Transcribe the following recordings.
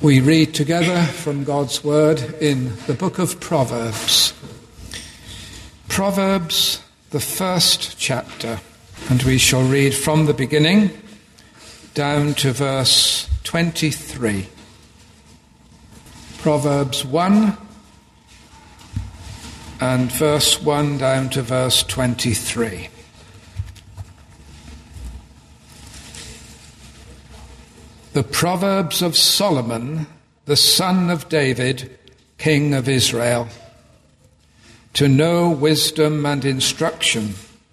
We read together from God's Word in the book of Proverbs. Proverbs, the first chapter, and we shall read from the beginning down to verse 23. Proverbs 1 and verse 1 down to verse 23. The Proverbs of Solomon, the son of David, king of Israel, to know wisdom and instruction,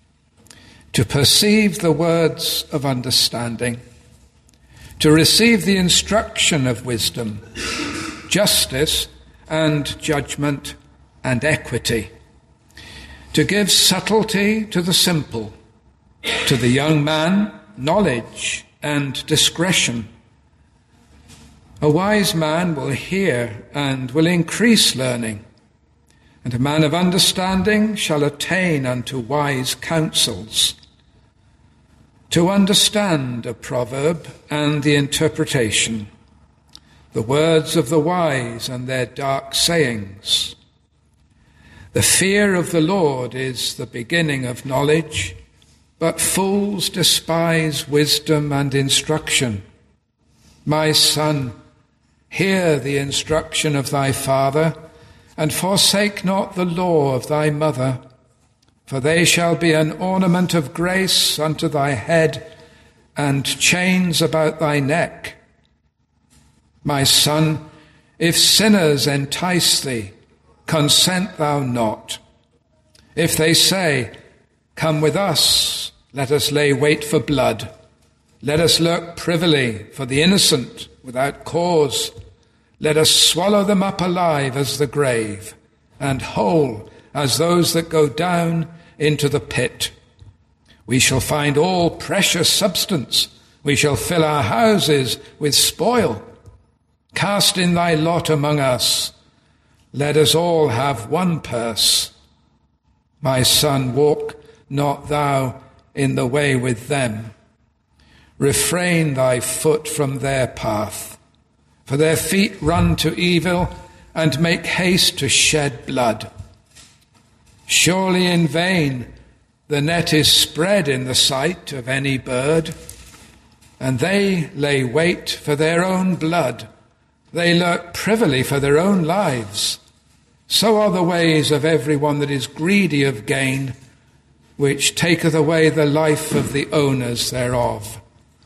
to perceive the words of understanding, to receive the instruction of wisdom, justice and judgment and equity, to give subtlety to the simple, to the young man knowledge and discretion. A wise man will hear and will increase learning, and a man of understanding shall attain unto wise counsels. To understand a proverb and the interpretation, the words of the wise and their dark sayings. The fear of the Lord is the beginning of knowledge, but fools despise wisdom and instruction. My son, hear the instruction of thy father, and forsake not the law of thy mother, for they shall be an ornament of grace unto thy head, and chains about thy neck. My son, if sinners entice thee, consent thou not. If they say, come with us, let us lay wait for blood. Let us lurk privily for the innocent without cause. Let us swallow them up alive as the grave, and whole as those that go down into the pit. We shall find all precious substance. We shall fill our houses with spoil. Cast in thy lot among us. Let us all have one purse. My son, walk not thou in the way with them. Refrain thy foot from their path. For their feet run to evil and make haste to shed blood. Surely in vain the net is spread in the sight of any bird, and they lay wait for their own blood. They lurk privily for their own lives. So are the ways of every one that is greedy of gain, which taketh away the life of the owners thereof.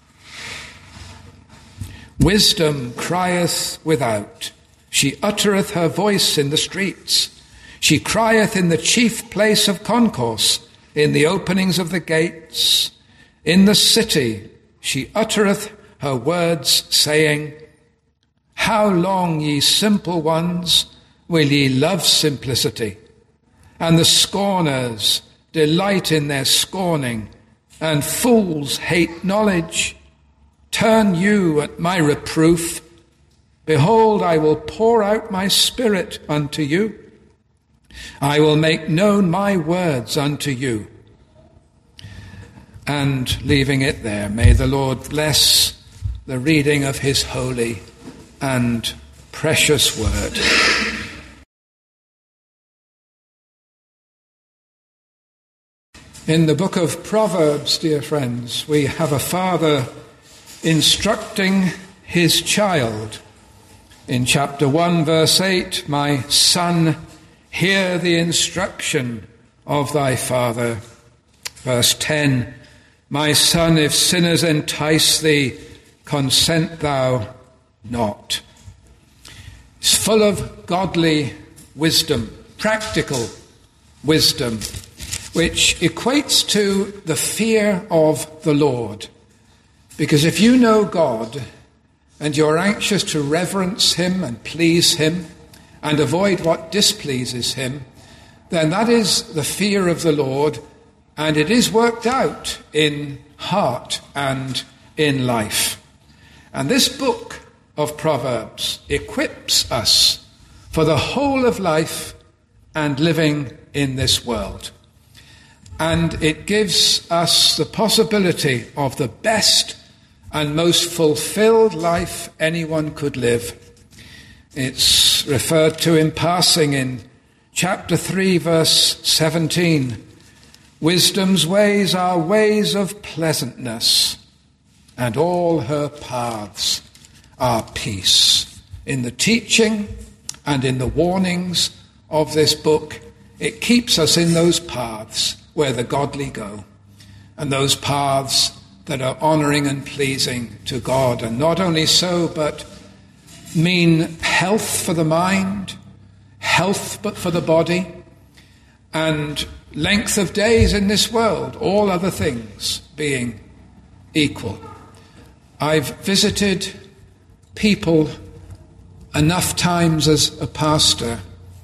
Wisdom crieth without. She uttereth her voice in the streets. She crieth in the chief place of concourse, in the openings of the gates. In the city she uttereth her words, saying, how long, ye simple ones, will ye love simplicity? And the scorners delight in their scorning, and fools hate knowledge. Turn you at my reproof. Behold, I will pour out my spirit unto you. I will make known my words unto you. And leaving it there, may the Lord bless the reading of his holy and precious word. In the book of Proverbs, dear friends, we have a father instructing his child. In chapter 1, verse 8, my son, hear the instruction of thy father. Verse 10, my son, if sinners entice thee, consent thou not. It's full of godly wisdom, practical wisdom, which equates to the fear of the Lord. Because if you know God and you're anxious to reverence him and please him and avoid what displeases him, then that is the fear of the Lord, and it is worked out in heart and in life. And this book of Proverbs equips us for the whole of life and living in this world. And it gives us the possibility of the best and most fulfilled life anyone could live, It's referred to in passing in chapter 3, verse 17. Wisdom's ways are ways of pleasantness, and all her paths are peace. In the teaching and in the warnings of this book, it keeps us in those paths where the godly go, and those paths that are honouring and pleasing to God. And not only so, but mean health for the mind, health but for the body, and length of days in this world, all other things being equal. I've visited people enough times as a pastor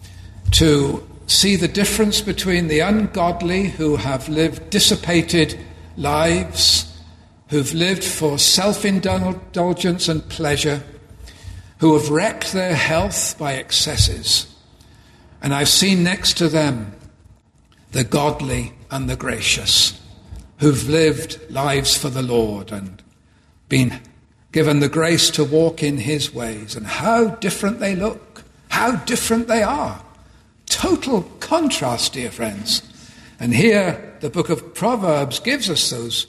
to see the difference between the ungodly who have lived dissipated lives, who've lived for self-indulgence and pleasure, who have wrecked their health by excesses. And I've seen next to them the godly and the gracious, who've lived lives for the Lord and been given the grace to walk in his ways. And how different they look, how different they are. Total contrast, dear friends. And here the book of Proverbs gives us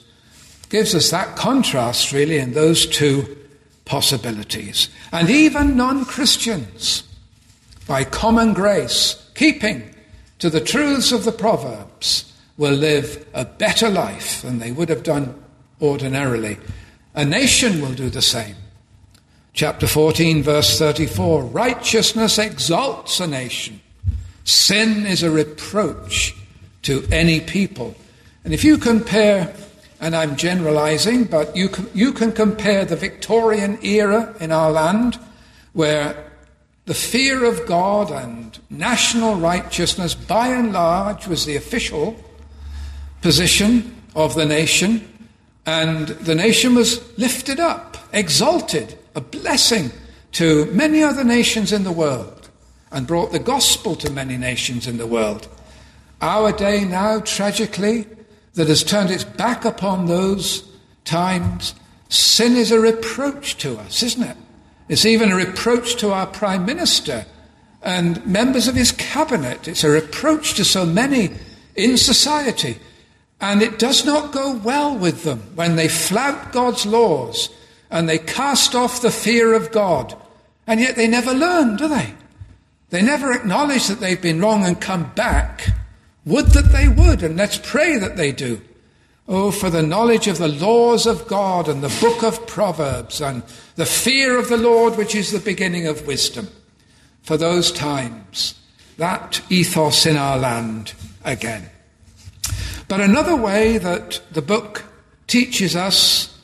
that contrast really in those two possibilities. And even non-Christians, by common grace, keeping to the truths of the Proverbs, will live a better life than they would have done ordinarily. A nation will do the same. Chapter 14, verse 34, righteousness exalts a nation. Sin is a reproach to any people. And if you compare, and I'm generalizing, but you can compare the Victorian era in our land, where the fear of God and national righteousness, by and large, was the official position of the nation, and the nation was lifted up, exalted, a blessing to many other nations in the world, and brought the gospel to many nations in the world. Our day now, tragically, that has turned its back upon those times, sin is a reproach to us, isn't it? It's even a reproach to our Prime Minister and members of his cabinet. It's a reproach to so many in society. And it does not go well with them when they flout God's laws and they cast off the fear of God. And yet they never learn, do they? They never acknowledge that they've been wrong and come back. Would that they would, and let's pray that they do. Oh, for the knowledge of the laws of God and the book of Proverbs and the fear of the Lord, which is the beginning of wisdom. For those times, that ethos in our land again. But another way that the book teaches us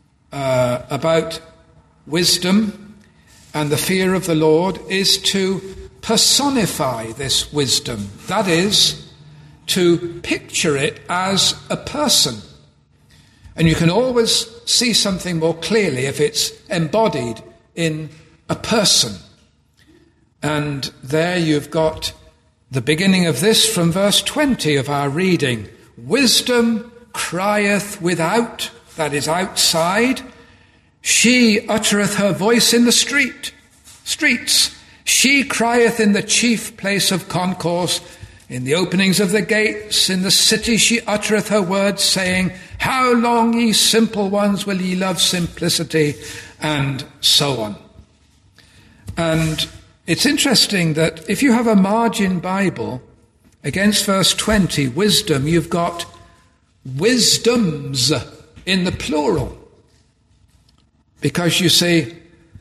about wisdom and the fear of the Lord is to personify this wisdom. That is, to picture it as a person. And you can always see something more clearly if it's embodied in a person. And there you've got the beginning of this from verse 20 of our reading. Wisdom crieth without, that is outside. She uttereth her voice in the streets. She crieth in the chief place of concourse. In the openings of the gates, in the city she uttereth her words, saying, how long, ye simple ones, will ye love simplicity? And so on. And it's interesting that if you have a margin Bible, against verse 20, wisdom, you've got wisdoms in the plural. Because you see,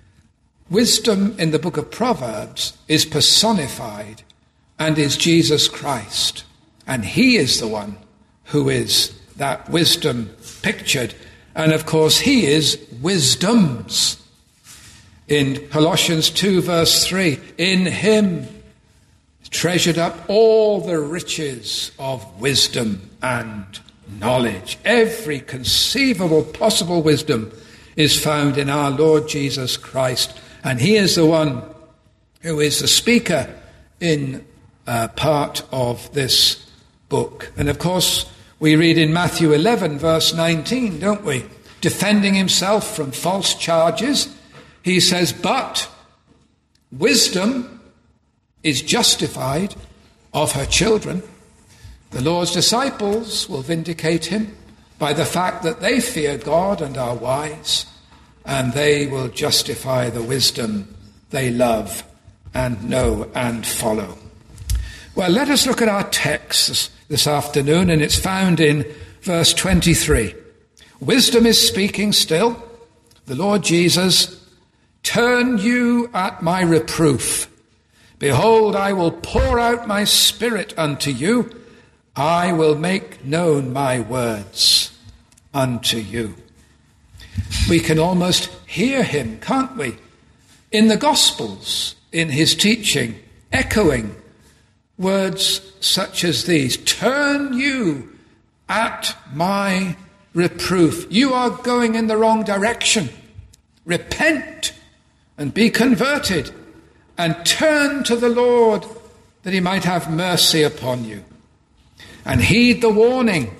wisdom in the book of Proverbs is personified and is Jesus Christ. And he is the one who is that wisdom pictured. And of course, he is wisdoms. In Colossians 2 verse 3, in him treasured up all the riches of wisdom and knowledge. Every conceivable possible wisdom is found in our Lord Jesus Christ. And he is the one who is the speaker in part of this book. And of course, we read in Matthew 11, verse 19, don't we? Defending himself from false charges, he says, but Wisdom is justified of her children. The Lord's disciples will vindicate him by the fact that they fear God and are wise, and they will justify the wisdom they love and know and follow. Well, let us look at our text this afternoon, and it's found in verse 23. Wisdom is speaking still. The Lord Jesus, turn you at my reproof. Behold, I will pour out my spirit unto you. I will make known my words unto you. We can almost hear him, can't we, in the Gospels, in his teaching, echoing words such as these. Turn you at my reproof. You are going in the wrong direction. Repent and be converted and turn to the Lord that he might have mercy upon you. And heed the warning.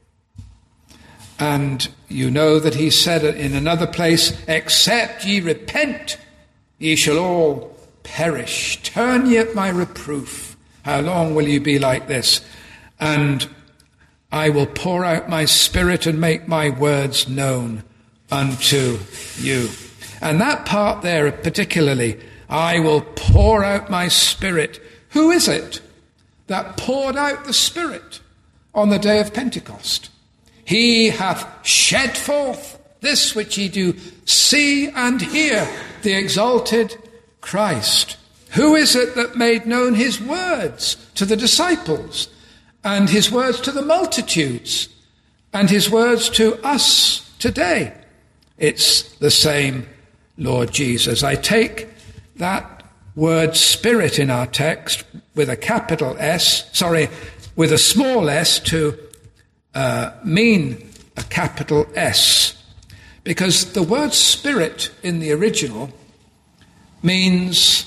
And you know that he said in another place, except ye repent, ye shall all perish. Turn ye at my reproof. How long will you be like this? And I will pour out my spirit and make my words known unto you. And that part there particularly, I will pour out my spirit. Who is it that poured out the Spirit on the day of Pentecost? He hath shed forth this which ye do see and hear, the exalted Christ. Who is it that made known his words to the disciples, and his words to the multitudes, and his words to us today? It's the same Lord Jesus. I take that word spirit in our text with a capital S, with a small s to mean a capital S, because the word spirit in the original means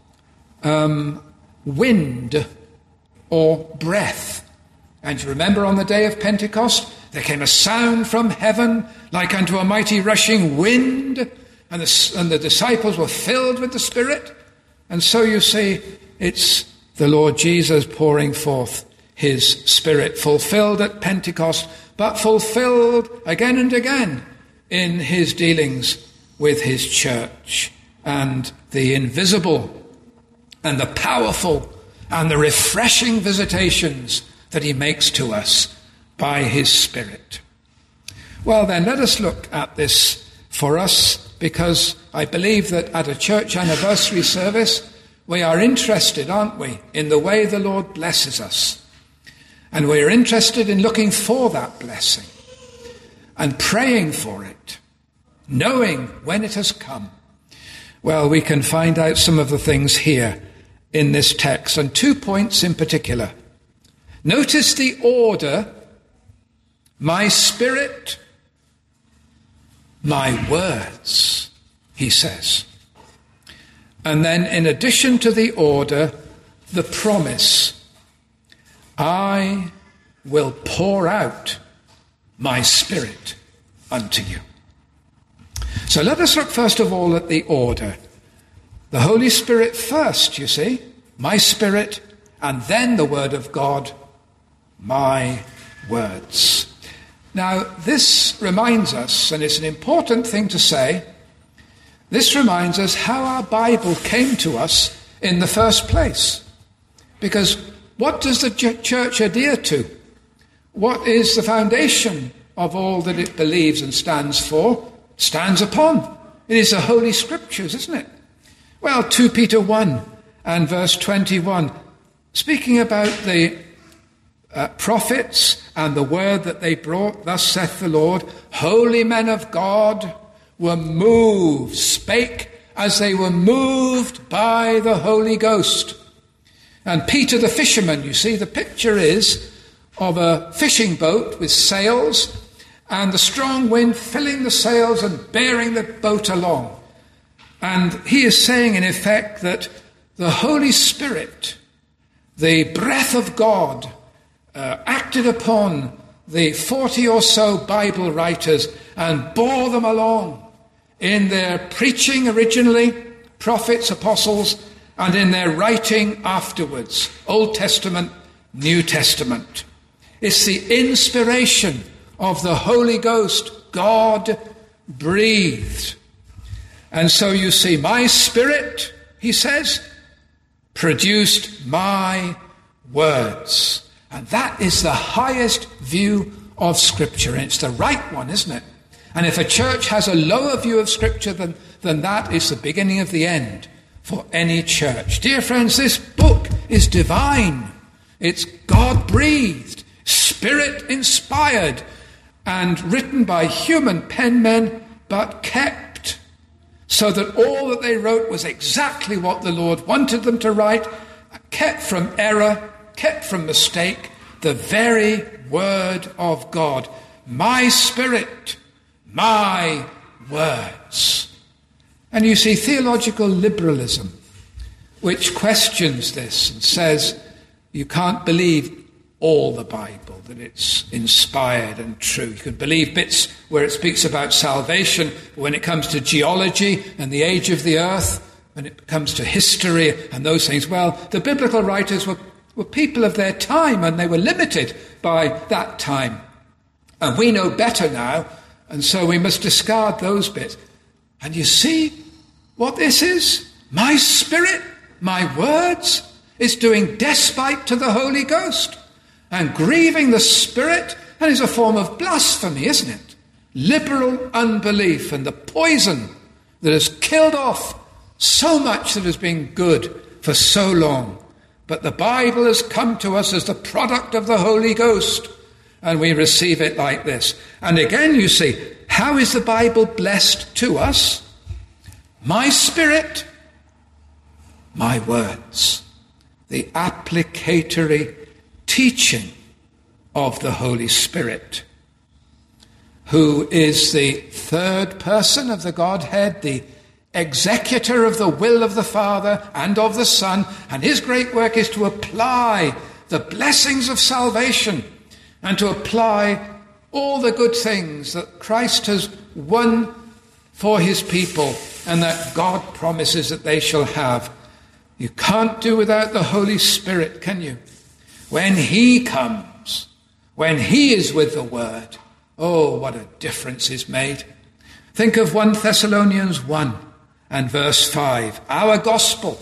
wind or breath. And you remember on the day of Pentecost, there came a sound from heaven like unto a mighty rushing wind, and the disciples were filled with the Spirit. And so you see, it's the Lord Jesus pouring forth his Spirit, fulfilled at Pentecost, but fulfilled again and again in his dealings with his church, and the invisible and the powerful and the refreshing visitations that he makes to us by his Spirit. Well then, let us look at this for us, because I believe that at a church anniversary service, we are interested, aren't we, in the way the Lord blesses us. And we're interested in looking for that blessing and praying for it, knowing when it has come. Well, we can find out some of the things here in this text, and 2 points in particular. Notice the order: my spirit, my words, he says. And then in addition to the order, the promise: I will pour out my spirit unto you. So let us look first of all at the order. The Holy Spirit first, you see, my spirit, and then the word of God, my words. Now, this reminds us, and it's an important thing to say, this reminds us how our Bible came to us in the first place. Because what does the church adhere to? What is the foundation of all that it believes and stands for, stands upon? It is the Holy Scriptures, isn't it? Well, 2 Peter 1 and verse 21, speaking about the prophets and the word that they brought, thus saith the Lord, holy men of God were moved, spake as they were moved by the Holy Ghost. And Peter the fisherman, you see, the picture is of a fishing boat with sails, and the strong wind filling the sails and bearing the boat along. And he is saying, in effect, that the Holy Spirit, the breath of God, acted upon the 40 or so Bible writers and bore them along in their preaching originally, prophets, apostles, and in their writing afterwards, Old Testament, New Testament. It's the inspiration of the Holy Ghost, God breathed. And so you see, my Spirit, he says, produced my words. And that is the highest view of Scripture. And it's the right one, isn't it? And if a church has a lower view of Scripture then that is the beginning of the end for any church. Dear friends, this book is divine. It's God-breathed, Spirit-inspired, and written by human penmen, but kept, so that all that they wrote was exactly what the Lord wanted them to write, kept from error, kept from mistake, the very word of God. My Spirit, my words. And you see, theological liberalism, which questions this and says you can't believe all the Bible, that it's inspired and true. You can believe bits where it speaks about salvation, but when it comes to geology and the age of the earth, when it comes to history and those things, well, the biblical writers were people of their time, and they were limited by that time. And we know better now, and so we must discard those bits. And you see what this is? My Spirit, my words, is doing despite to the Holy Ghost and grieving the Spirit, and is a form of blasphemy, isn't it? Liberal unbelief and the poison that has killed off so much that has been good for so long. But the Bible has come to us as the product of the Holy Ghost, and we receive it like this. And again, you see, how is the Bible blessed to us? My Spirit, my words. The applicatory teaching of the Holy Spirit, who is the third person of the Godhead, the executor of the will of the Father and of the Son, and his great work is to apply the blessings of salvation and to apply all the good things that Christ has won for his people and that God promises that they shall have. You can't do without the Holy Spirit, can you? When he comes, when he is with the Word, oh, what a difference is made. Think of 1 Thessalonians 1 and verse 5. Our gospel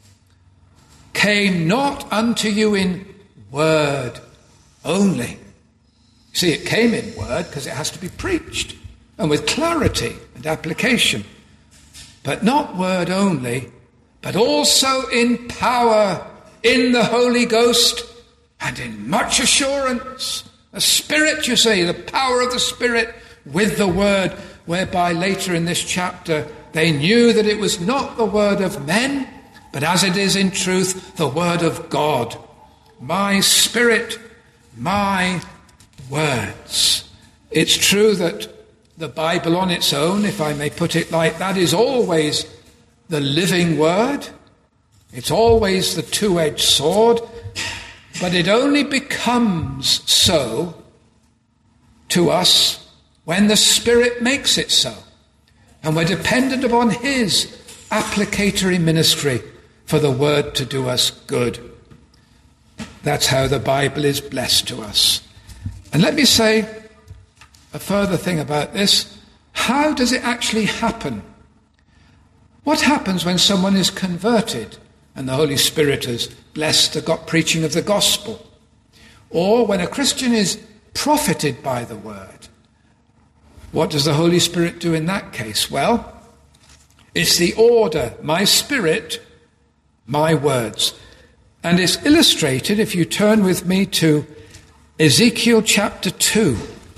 came not unto you in word only. See, it came in word because it has to be preached and with clarity and application. But not word only, but also in power, in the Holy Ghost, and in much assurance. The Spirit, you see, the power of the Spirit with the Word, whereby later in this chapter they knew that it was not the word of men, but as it is in truth, the word of God. My Spirit, my words. It's true that the Bible on its own, if I may put it like that, is always the living word. It's always the two-edged sword, but it only becomes so to us when the Spirit makes it so. And we're dependent upon his applicatory ministry for the word to do us good. That's how the Bible is blessed to us. And let me say a further thing about this. How does it actually happen? What happens when someone is converted and the Holy Spirit has blessed the preaching of the gospel? Or when a Christian is profited by the word? What does the Holy Spirit do in that case? Well, it's the order, my Spirit, my words. And it's illustrated if you turn with me to Ezekiel chapter 2.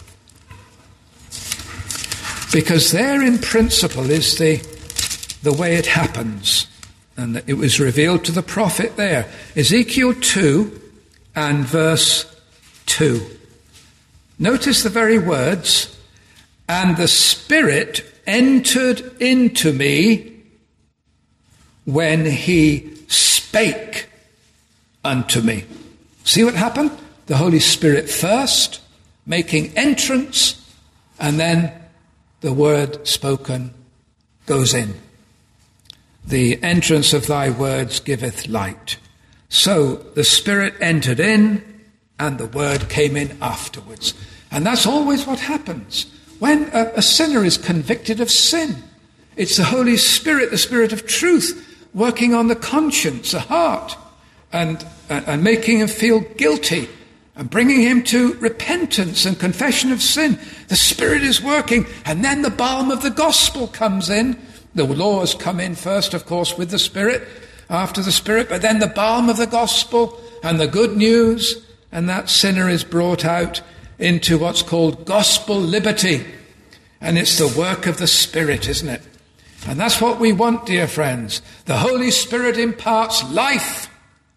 Because there in principle is the way it happens. And it was revealed to the prophet there. Ezekiel 2 and verse 2. Notice the very words. And the Spirit entered into me when he spake unto me. See what happened? The Holy Spirit first, making entrance, and then the word spoken goes in. The entrance of thy words giveth light. So the Spirit entered in, and the word came in afterwards. And that's always what happens. When a sinner is convicted of sin, it's the Holy Spirit, the Spirit of truth, working on the conscience, the heart, and making him feel guilty, and bringing him to repentance and confession of sin. The Spirit is working, and then the balm of the gospel comes in. The laws come in first, of course, with the Spirit, after the Spirit, but then the balm of the gospel and the good news, and that sinner is brought out into what's called gospel liberty. And it's the work of the Spirit, isn't it? And that's what we want, dear friends. The Holy Spirit imparts life.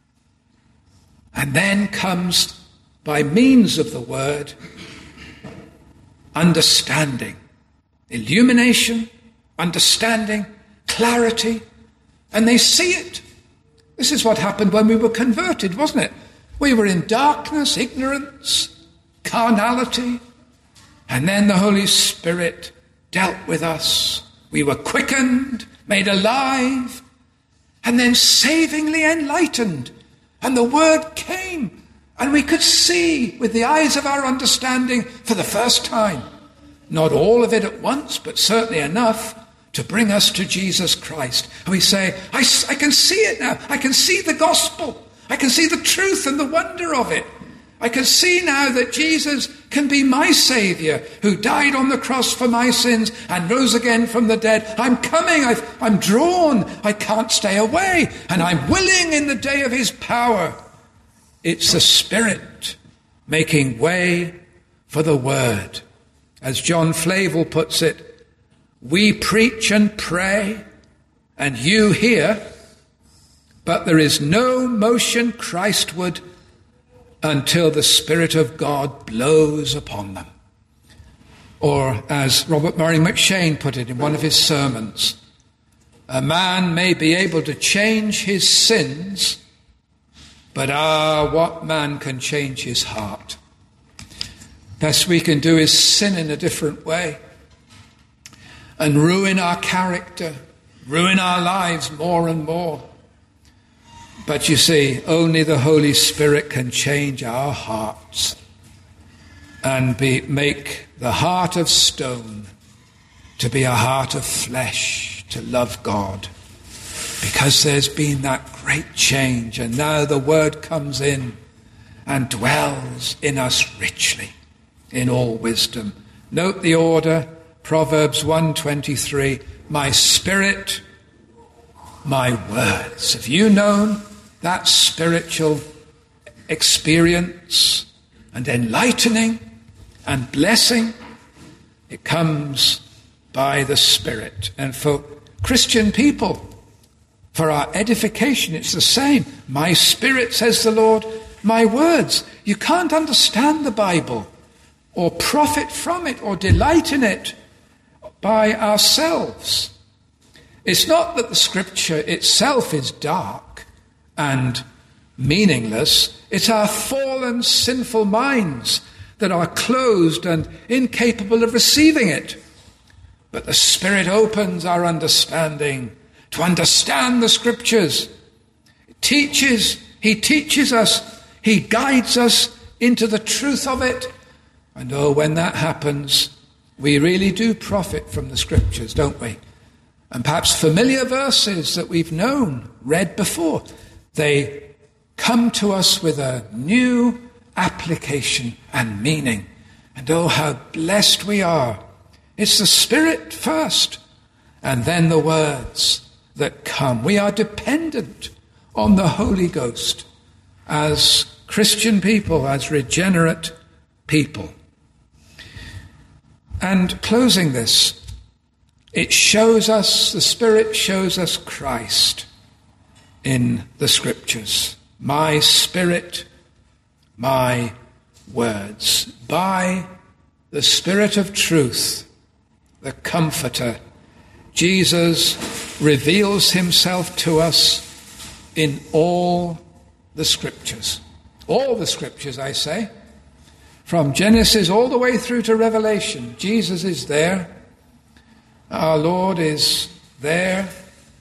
And then comes, by means of the word, understanding, illumination, understanding, clarity, and they see it. This is what happened when we were converted, wasn't it? We were in darkness, ignorance, carnality, and then the Holy Spirit dealt with us. We were quickened, made alive, and then savingly enlightened. And the word came, and we could see with the eyes of our understanding for the first time. Not all of it at once, but certainly enough to bring us to Jesus Christ. And we say, I can see it now. I can see the gospel. I can see the truth and the wonder of it. I can see now that Jesus can be my Saviour, who died on the cross for my sins and rose again from the dead. I'm coming. I'm drawn. I can't stay away. And I'm willing in the day of his power. It's the Spirit making way for the word. As John Flavel puts it, we preach and pray, and you hear, but there is no motion Christward until the Spirit of God blows upon them. Or, as Robert Murray McShane put it in one of his sermons, a man may be able to change his sins, but what man can change his heart? Best we can do is sin in a different way and ruin our character, ruin our lives more and more. But you see, only the Holy Spirit can change our hearts and make the heart of stone to be a heart of flesh, to love God. Because there's been that great change, and now the word comes in and dwells in us richly in all wisdom. Note the order, Proverbs 1:23, my spirit, my words. Have you known that spiritual experience and enlightening and blessing? It comes by the Spirit. And for Christian people, for our edification, it's the same. My spirit, says the Lord, my words. You can't understand the Bible or profit from it or delight in it by ourselves. It's not that the Scripture itself is dark and meaningless. It's our fallen, sinful minds that are closed and incapable of receiving it. But the Spirit opens our understanding to understand the Scriptures. He teaches us, he guides us into the truth of it. And when that happens, we really do profit from the Scriptures, don't we? And perhaps familiar verses that we've known, read before, they come to us with a new application and meaning. And how blessed we are. It's the Spirit first, and then the words that come. We are dependent on the Holy Ghost as Christian people, as regenerate people. And closing this, it shows us, the Spirit shows us Christ in the Scriptures. My Spirit, my words. By the Spirit of truth, the Comforter, Jesus reveals himself to us in all the Scriptures. All the Scriptures, I say. From Genesis all the way through to Revelation, Jesus is there. Our Lord is there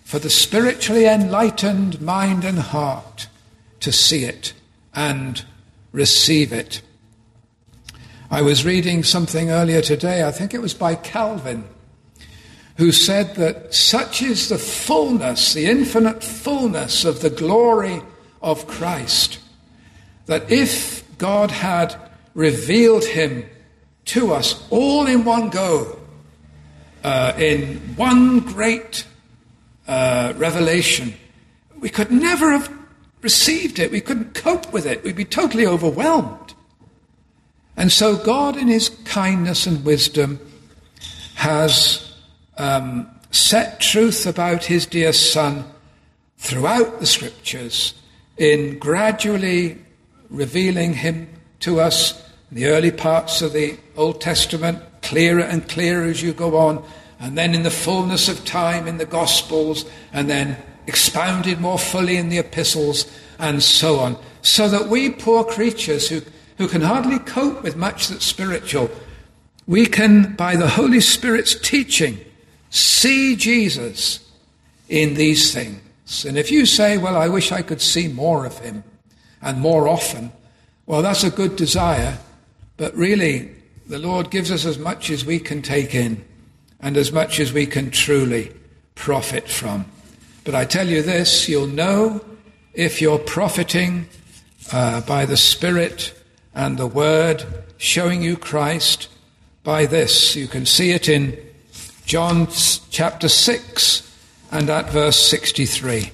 for the spiritually enlightened mind and heart to see it and receive it. I was reading something earlier today, I think it was by Calvin, who said that such is the fullness, the infinite fullness of the glory of Christ, that if God had revealed him to us all in one go, in one great revelation, we could never have received it. We couldn't cope with it. We'd be totally overwhelmed. And so God, in his kindness and wisdom, has set truth about his dear Son throughout the Scriptures in gradually revealing him to us in the early parts of the Old Testament, clearer and clearer as you go on, and then in the fullness of time in the Gospels, and then expounded more fully in the epistles, and so on, so that we poor creatures who can hardly cope with much that's spiritual, we can, by the Holy Spirit's teaching, see Jesus in these things. And if you say, well, I wish I could see more of him and more often, well, that's a good desire, but really the Lord gives us as much as we can take in and as much as we can truly profit from. But I tell you this, you'll know if you're profiting by the Spirit and the Word showing you Christ by this. You can see it in John chapter 6 and at verse 63,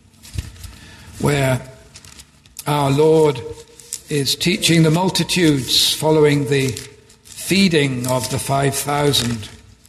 where our Lord is teaching the multitudes following the feeding of the 5,000.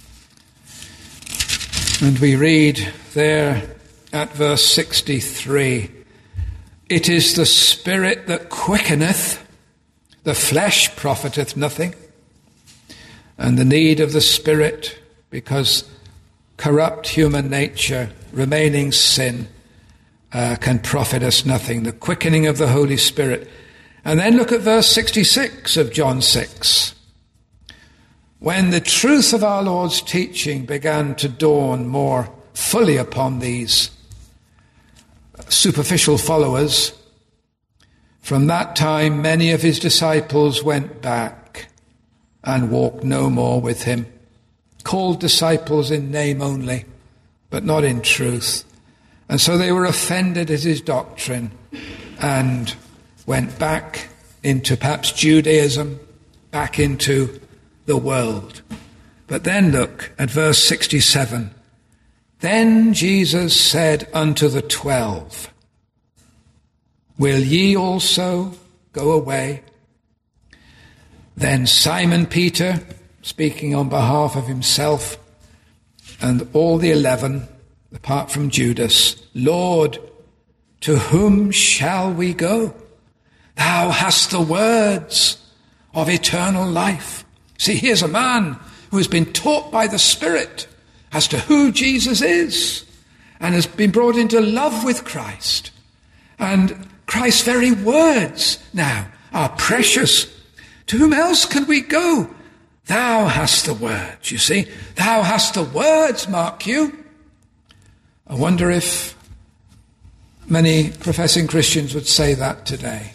And we read there at verse 63, "It is the Spirit that quickeneth, the flesh profiteth nothing." And the need of the Spirit, because corrupt human nature, remaining sin, can profit us nothing. The quickening of the Holy Spirit. And then look at verse 66 of John 6. When the truth of our Lord's teaching began to dawn more fully upon these superficial followers, from that time many of his disciples went back and walked no more with him, called disciples in name only, but not in truth. And so they were offended at his doctrine and went back into perhaps Judaism, back into the world. But then look at verse 67. "Then Jesus said unto the 12, Will ye also go away? Then Simon Peter," speaking on behalf of himself, "and all the 11, apart from Judas, Lord, to whom shall we go? Thou hast the words of eternal life." See, here's a man who has been taught by the Spirit as to who Jesus is and has been brought into love with Christ. And Christ's very words now are precious. To whom else can we go? Thou hast the words, you see. Thou hast the words, mark you. I wonder if many professing Christians would say that today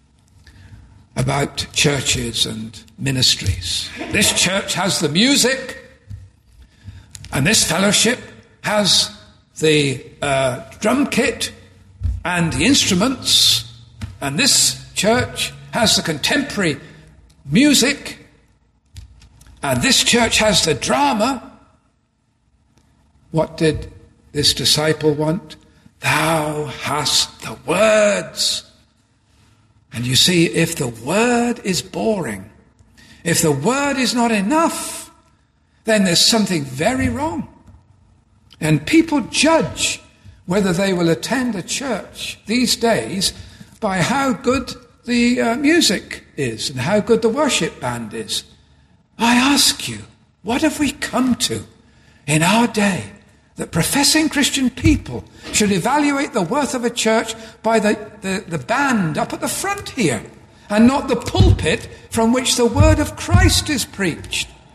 about churches and ministries. This church has the music, and this fellowship has the drum kit and the instruments, and this church has the contemporary music, and this church has the drama. What did this disciple want? Thou hast the words. And you see, if the word is boring, if the word is not enough, then there's something very wrong. And people judge whether they will attend a church these days by how good the music is and how good the worship band is. I ask you, what have we come to in our day that professing Christian people should evaluate the worth of a church by the band up at the front here and not the pulpit from which the word of Christ is preached?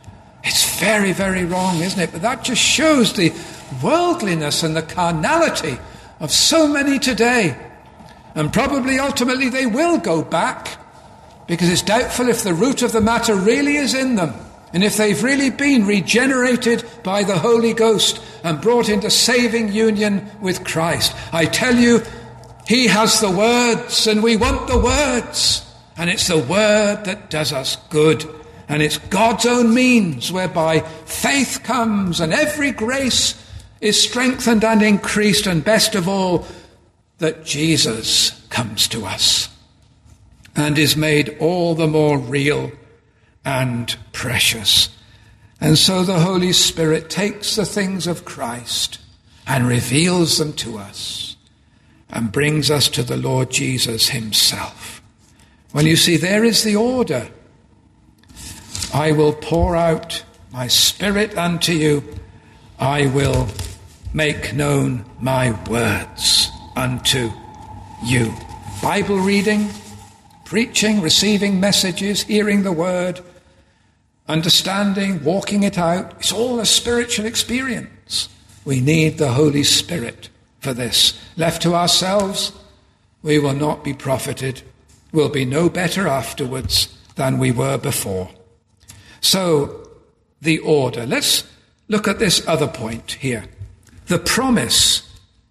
It's very, very wrong, isn't it? But that just shows the worldliness and the carnality of so many today. And probably ultimately they will go back, because it's doubtful if the root of the matter really is in them, and if they've really been regenerated by the Holy Ghost and brought into saving union with Christ. I tell you, he has the words, and we want the words. And it's the word that does us good. And it's God's own means whereby faith comes and every grace is strengthened and increased, and best of all, that Jesus comes to us and is made all the more real and precious. And so the Holy Spirit takes the things of Christ and reveals them to us and brings us to the Lord Jesus himself. Well, you see, there is the order. I will pour out my Spirit unto you. I will make known my words unto you. Bible reading, preaching, receiving messages, hearing the word, understanding, walking it out. It's all a spiritual experience. We need the Holy Spirit for this. Left to ourselves, we will not be profited. We'll be no better afterwards than we were before. So, the order. Let's look at this other point here. The promise.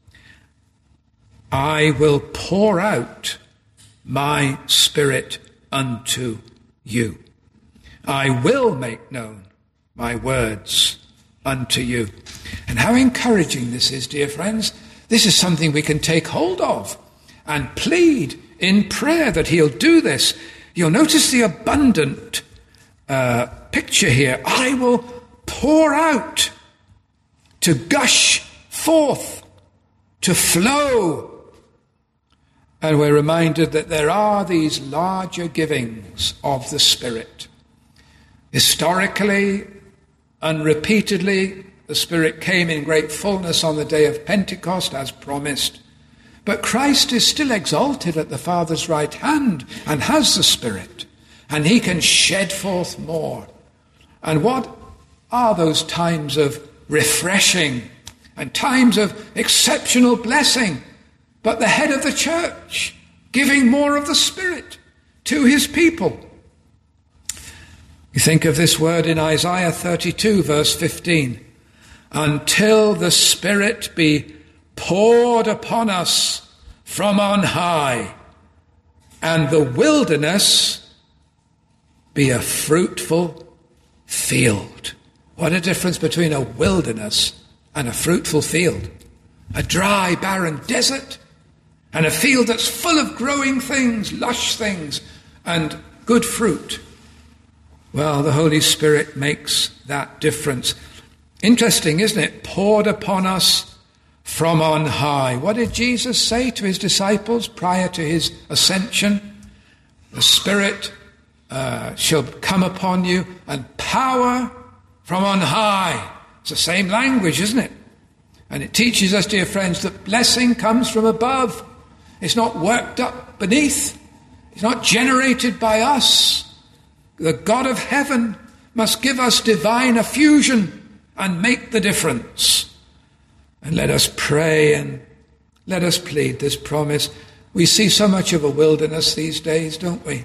I will pour out my Spirit unto you. I will make known my words unto you. And how encouraging this is, dear friends. This is something we can take hold of and plead in prayer that he'll do this. You'll notice the abundant picture here. I will pour out, to gush forth, to flow. And we're reminded that there are these larger givings of the Spirit. Historically and repeatedly, the Spirit came in great fullness on the day of Pentecost as promised. But Christ is still exalted at the Father's right hand and has the Spirit, and he can shed forth more. And what are those times of refreshing and times of exceptional blessing but the head of the church giving more of the Spirit to his people? You think of this word in Isaiah 32 verse 15. Until the Spirit be poured upon us from on high, and the wilderness be a fruitful field. What a difference between a wilderness and a fruitful field. A dry, barren desert, and a field that's full of growing things, lush things, and good fruit. Well, the Holy Spirit makes that difference. Interesting, isn't it? Poured upon us from on high. What did Jesus say to his disciples prior to his ascension? The Spirit shall come upon you, and power from on high. It's the same language, isn't it? And it teaches us, dear friends, that blessing comes from above. It's not worked up beneath. It's not generated by us. The God of heaven must give us divine effusion and make the difference. And let us pray and let us plead this promise. We see so much of a wilderness these days, don't we?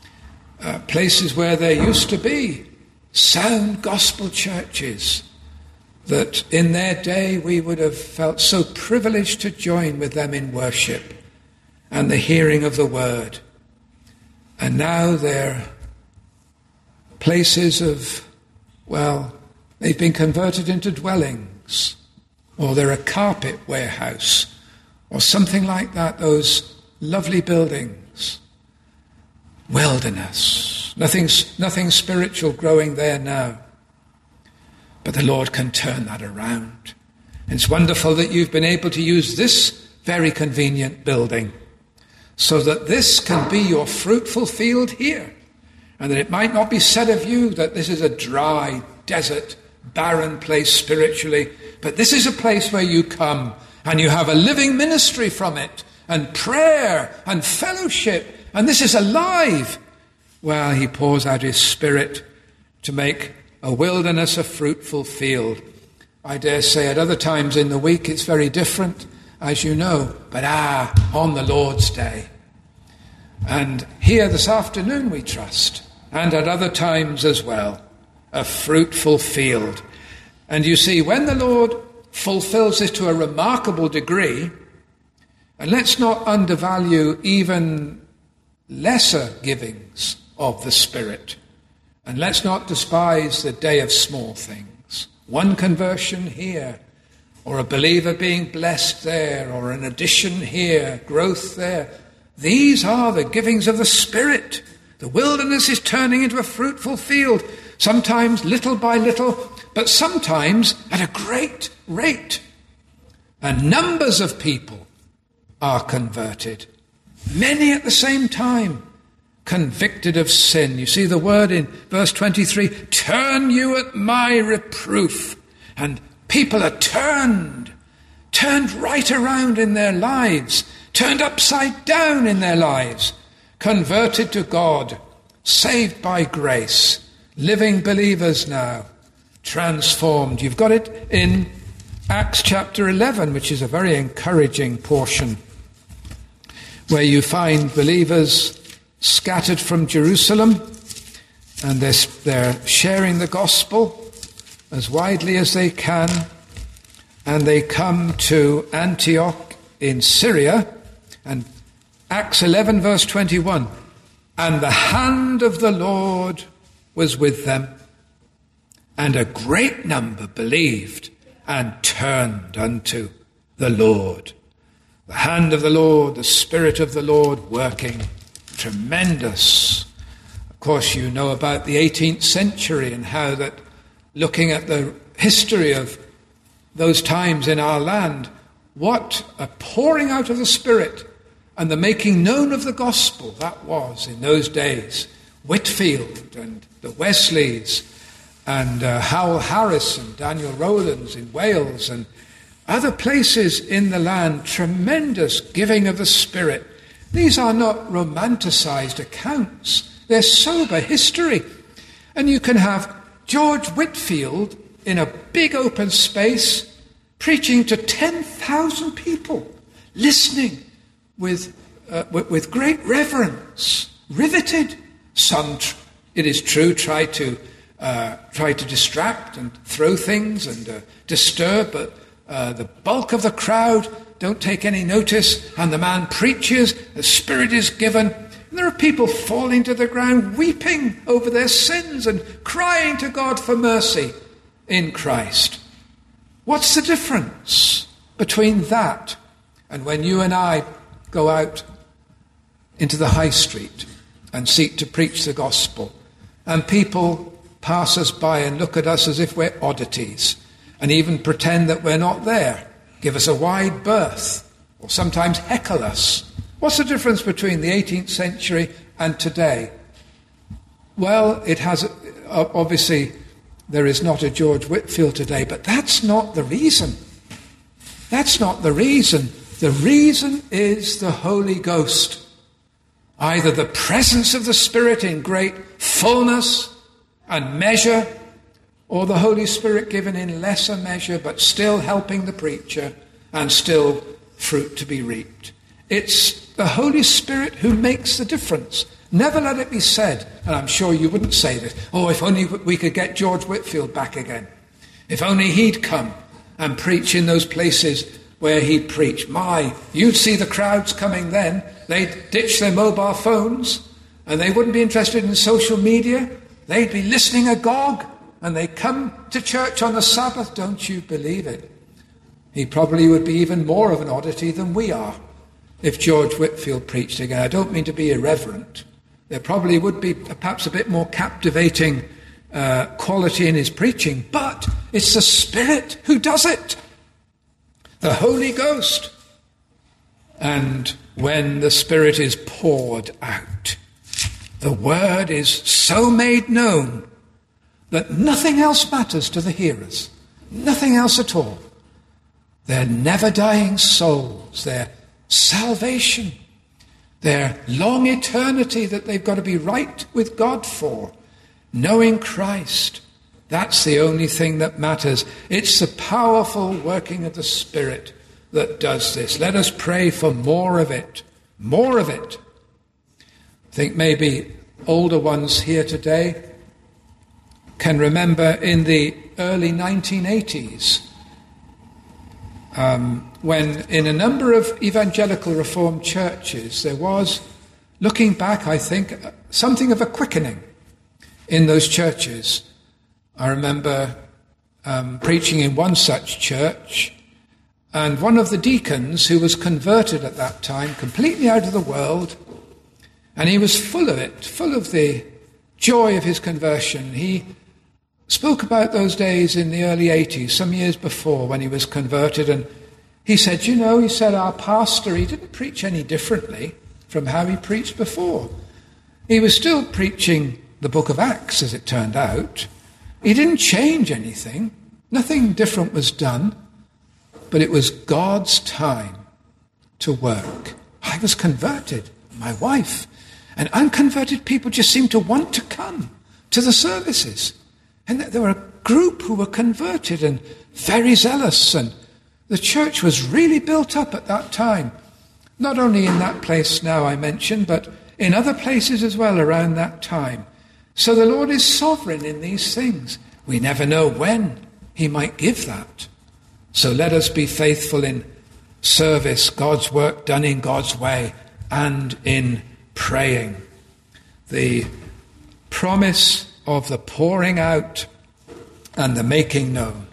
Places where there used to be sound gospel churches that in their day we would have felt so privileged to join with them in worship and the hearing of the word. And now they're places of, well, they've been converted into dwellings, or they're a carpet warehouse, or something like that, those lovely buildings. Wilderness. Nothing spiritual growing there now. But the Lord can turn that around. It's wonderful that you've been able to use this very convenient building so that this can be your fruitful field here, and that it might not be said of you that this is a dry, desert, barren place spiritually, but this is a place where you come and you have a living ministry from it, and prayer and fellowship, and this is alive. Well, he pours out his Spirit to make a wilderness, a fruitful field. I dare say at other times in the week it's very different, as you know, but on the Lord's day. And here this afternoon we trust, and at other times as well, a fruitful field. And you see, when the Lord fulfills it to a remarkable degree, and let's not undervalue even lesser givings of the Spirit, and let's not despise the day of small things. One conversion here, or a believer being blessed there, or an addition here, growth there. These are the givings of the Spirit. The wilderness is turning into a fruitful field, sometimes little by little, but sometimes at a great rate. And numbers of people are converted, many at the same time, convicted of sin. You see the word in verse 23, turn you at my reproof. And people are turned right around in their lives, turned upside down in their lives, converted to God, saved by grace, living believers now, transformed. You've got it in Acts chapter 11, which is a very encouraging portion, where you find believers scattered from Jerusalem, and they're sharing the gospel as widely as they can, and they come to Antioch in Syria, and Acts 11 verse 21, and the hand of the Lord was with them, and a great number believed and turned unto the Lord. The hand of the Lord, the Spirit of the Lord working. Tremendous. Of course, you know about the 18th century and how that, looking at the history of those times in our land, what a pouring out of the Spirit and the making known of the gospel that was in those days. Whitfield and the Wesleys and Howell Harris and Daniel Rowlands in Wales and other places in the land, tremendous giving of the Spirit. These are not romanticized accounts. They're sober history. And you can have George Whitfield in a big open space preaching to 10,000 people, listening with great reverence, riveted. Some, it is true, try to distract and throw things and disturb, but the bulk of the crowd don't take any notice, and the man preaches, the Spirit is given, and there are people falling to the ground, weeping over their sins and crying to God for mercy in Christ. What's the difference between that and when you and I go out into the high street and seek to preach the gospel, and people pass us by and look at us as if we're oddities, and even pretend that we're not there, give us a wide berth, or sometimes heckle us? What's the difference between the 18th century and today? Well, it has, obviously, there is not a George Whitfield today, but that's not the reason. That's not the reason. The reason is the Holy Ghost. Either the presence of the Spirit in great fullness and measure, or the Holy Spirit given in lesser measure, but still helping the preacher and still fruit to be reaped. It's the Holy Spirit who makes the difference. Never let it be said, and I'm sure you wouldn't say this, oh, if only we could get George Whitfield back again. If only he'd come and preach in those places where he'd preach. You'd see the crowds coming then. They'd ditch their mobile phones, and they wouldn't be interested in social media. They'd be listening agog, and they come to church on the Sabbath. Don't you believe it? He probably would be even more of an oddity than we are if George Whitfield preached again. I don't mean to be irreverent. There probably would be perhaps a bit more captivating quality in his preaching, but it's the Spirit who does it. The Holy Ghost. And when the Spirit is poured out, the Word is so made known that nothing else matters to the hearers. Nothing else at all. Their never-dying souls, their salvation, their long eternity that they've got to be right with God for, knowing Christ, That's the only thing that matters. It's the powerful working of the Spirit that does this. Let us pray for more of it. More of it. I think maybe older ones here today can remember in the early 1980s when in a number of evangelical Reformed churches there was, looking back, I think, something of a quickening in those churches. I remember preaching in one such church, and one of the deacons who was converted at that time, completely out of the world, and he was full of it, full of the joy of his conversion. He spoke about those days in the early 80s, some years before when he was converted, and he said, our pastor, he didn't preach any differently from how he preached before. He was still preaching the book of Acts, as it turned out. He didn't change anything. Nothing different was done. But it was God's time to work. I was converted, my wife. And unconverted people just seemed to want to come to the services. And there were a group who were converted and very zealous. And the church was really built up at that time. Not only in that place now I mentioned, but in other places as well around that time. So the Lord is sovereign in these things. We never know when he might give that. So let us be faithful in service, God's work done in God's way, and in praying. The promise of the pouring out and the making known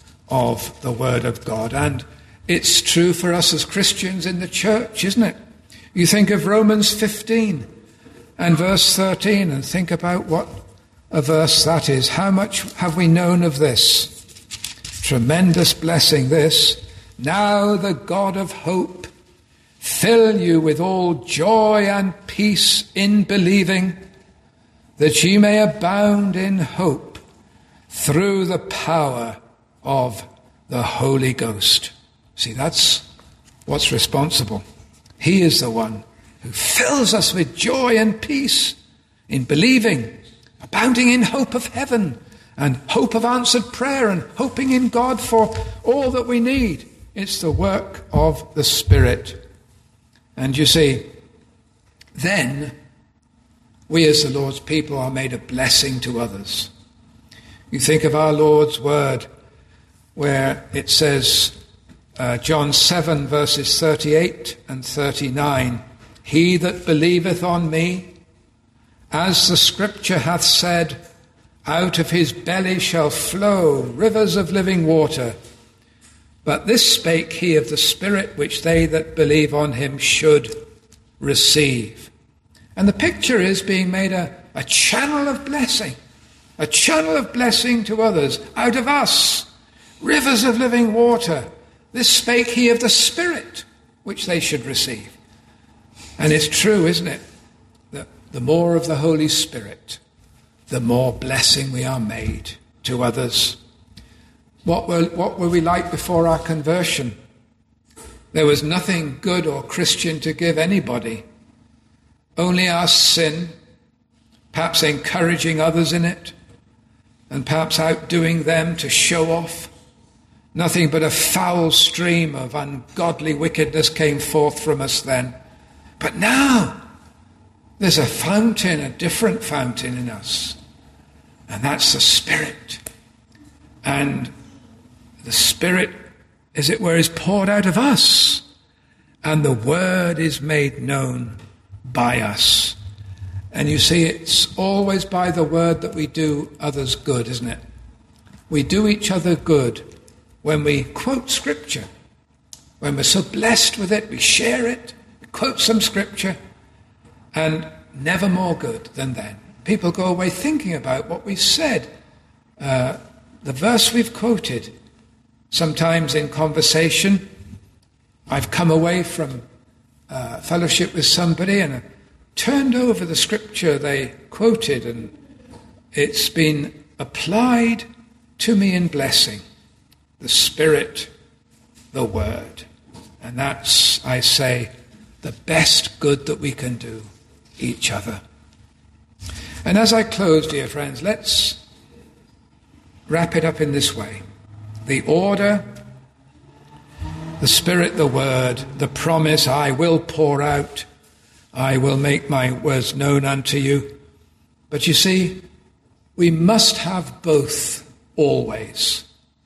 of the Word of God. And it's true for us as Christians in the church, isn't it? You think of Romans 15 and verse 13 and think about what a verse that is. How much have we known of this? Tremendous blessing this. Now the God of hope fill you with all joy and peace in believing, that ye may abound in hope through the power of the Holy Ghost. See, that's what's responsible. He is the one who fills us with joy and peace in believing, abounding in hope of heaven, and hope of answered prayer, and hoping in God for all that we need. It's the work of the Spirit. And you see, then we as the Lord's people are made a blessing to others. You think of our Lord's word where it says, John 7 verses 38 and 39, he that believeth on me, as the scripture hath said, out of his belly shall flow rivers of living water. But this spake he of the Spirit which they that believe on him should receive. And the picture is being made a channel of blessing to others out of us, rivers of living water. This spake he of the Spirit which they should receive. And it's true, isn't it, that the more of the Holy Spirit, the more blessing we are made to others. What were we like before our conversion? There was nothing good or Christian to give anybody. Only our sin, perhaps encouraging others in it, and perhaps outdoing them to show off. Nothing but a foul stream of ungodly wickedness came forth from us then. But now, there's a fountain, a different fountain in us. And that's the Spirit. And the Spirit, as it were, is poured out of us. And the Word is made known by us. And you see, it's always by the Word that we do others good, isn't it? We do each other good when we quote Scripture. When we're so blessed with it, we share it, we quote some Scripture, and never more good than then. People go away thinking about what we've said, the verse we've quoted. Sometimes in conversation, I've come away from fellowship with somebody and turned over the Scripture they quoted, and it's been applied to me in blessing. The Spirit, the Word. And that's, I say, the best good that we can do each other. And as I close, dear friends, let's wrap it up in this way. The order, the Spirit, the Word, the promise, I will pour out, I will make my words known unto you. But you see, we must have both always.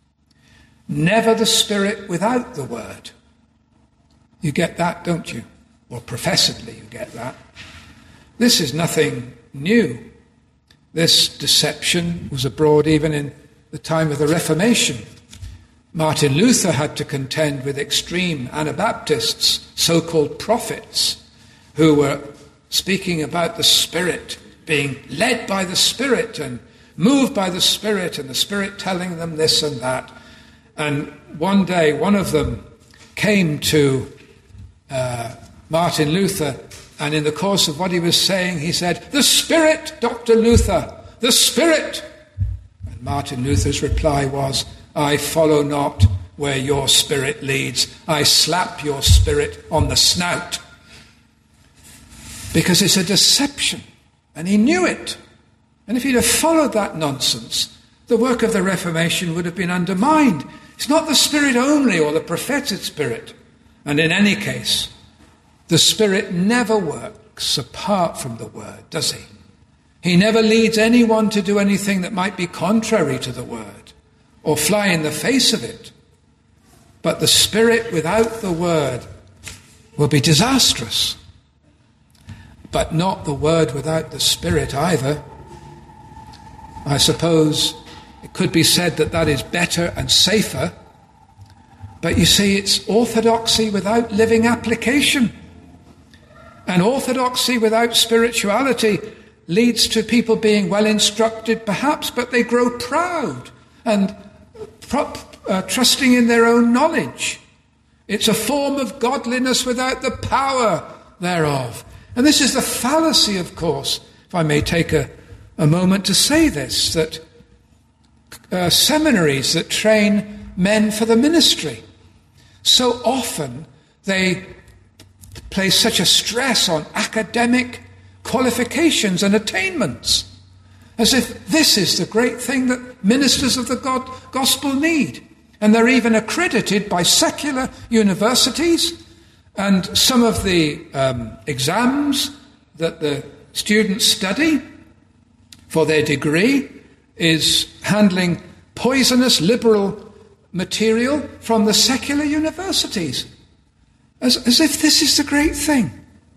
Never the Spirit without the Word. You get that, don't you? Or professedly you get that. This is nothing new. This deception was abroad even in the time of the Reformation. Martin Luther had to contend with extreme Anabaptists, so-called prophets, who were speaking about the Spirit, being led by the Spirit and moved by the Spirit, and the Spirit telling them this and that. And one day, one of them came to Martin Luther, and in the course of what he was saying, he said, "The Spirit, Dr. Luther, the Spirit." And Martin Luther's reply was, "I follow not where your spirit leads. I slap your spirit on the snout." Because it's a deception, and he knew it. And if he'd have followed that nonsense, the work of the Reformation would have been undermined. It's not the Spirit only, or the prophetic Spirit. And in any case, the Spirit never works apart from the Word, does he? He never leads anyone to do anything that might be contrary to the Word or fly in the face of it. But the Spirit without the Word will be disastrous. But not the Word without the Spirit either. I suppose it could be said that that is better and safer. But you see, it's orthodoxy without living application. And orthodoxy without spirituality leads to people being well instructed, perhaps, but they grow proud and trusting in their own knowledge. It's a form of godliness without the power thereof. And this is the fallacy, of course, if I may take a moment to say this, that seminaries that train men for the ministry, so often they place such a stress on academic qualifications and attainments, as if this is the great thing that ministers of the gospel need. And they're even accredited by secular universities, and some of the exams that the students study for their degree is handling poisonous liberal material from the secular universities, as if this is the great thing.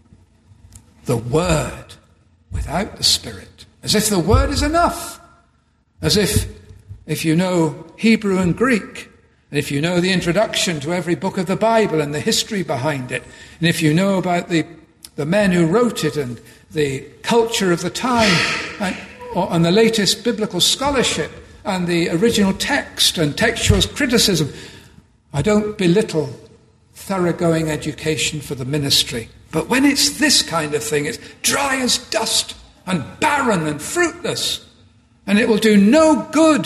The Word without the Spirit, as if the Word is enough, as if you know Hebrew and Greek, and if you know the introduction to every book of the Bible and the history behind it, and if you know about the men who wrote it and the culture of the time and the latest biblical scholarship and the original text and textual criticism. I don't belittle thoroughgoing education for the ministry, but when it's this kind of thing, it's dry as dust and barren and fruitless, and it will do no good.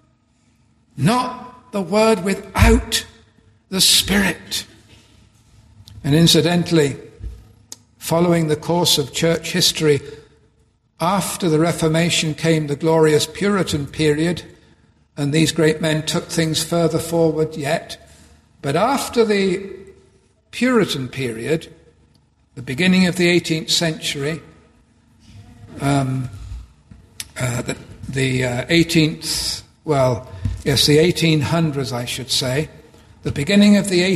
Not the Word without the Spirit. And incidentally, following the course of church history, after the Reformation came the glorious Puritan period, and these great men took things further forward yet. But after the Puritan period, the beginning of the 18th century, the 1800s, I should say, the beginning of the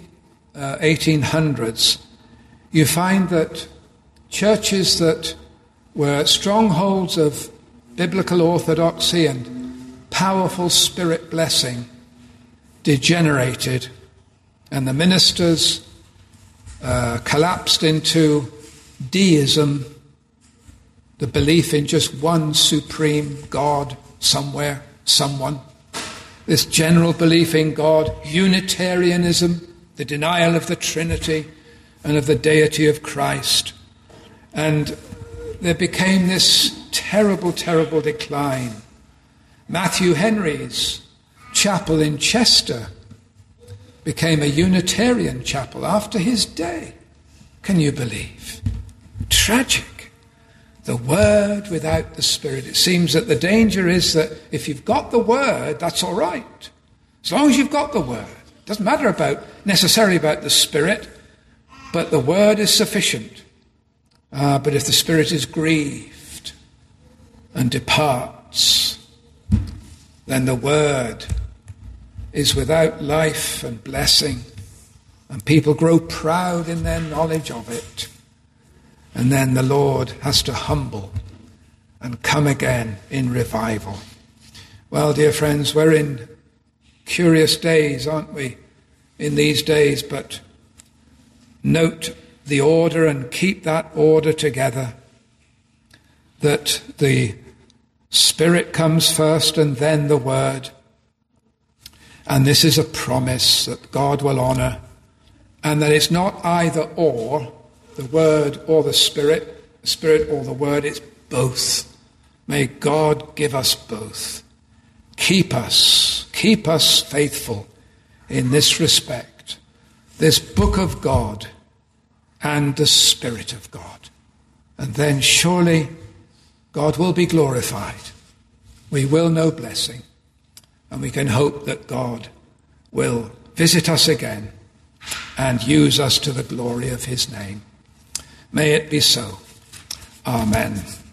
1800s, you find that churches that were strongholds of biblical orthodoxy and powerful spirit blessing degenerated, and the ministers collapsed into deism, the belief in just one supreme God somewhere, someone. This general belief in God, Unitarianism, the denial of the Trinity and of the deity of Christ. And there became this terrible, terrible decline. Matthew Henry's chapel in Chester became a Unitarian chapel after his day. Can you believe? Tragic. The Word without the Spirit. It seems that the danger is that if you've got the Word, that's all right. As long as you've got the Word. It doesn't matter necessarily about the Spirit, but the Word is sufficient. But if the Spirit is grieved and departs, then the Word is without life and blessing, and people grow proud in their knowledge of it. And then the Lord has to humble and come again in revival. Well, dear friends, we're in curious days, aren't we, in these days? But note the order and keep that order together, that the Spirit comes first and then the Word. And this is a promise that God will honour, and that it's not either or, the Word or the Spirit or the Word, it's both. May God give us both. Keep us faithful in this respect, this book of God and the Spirit of God. And then surely God will be glorified. We will know blessing, and we can hope that God will visit us again and use us to the glory of his name. May it be so. Amen.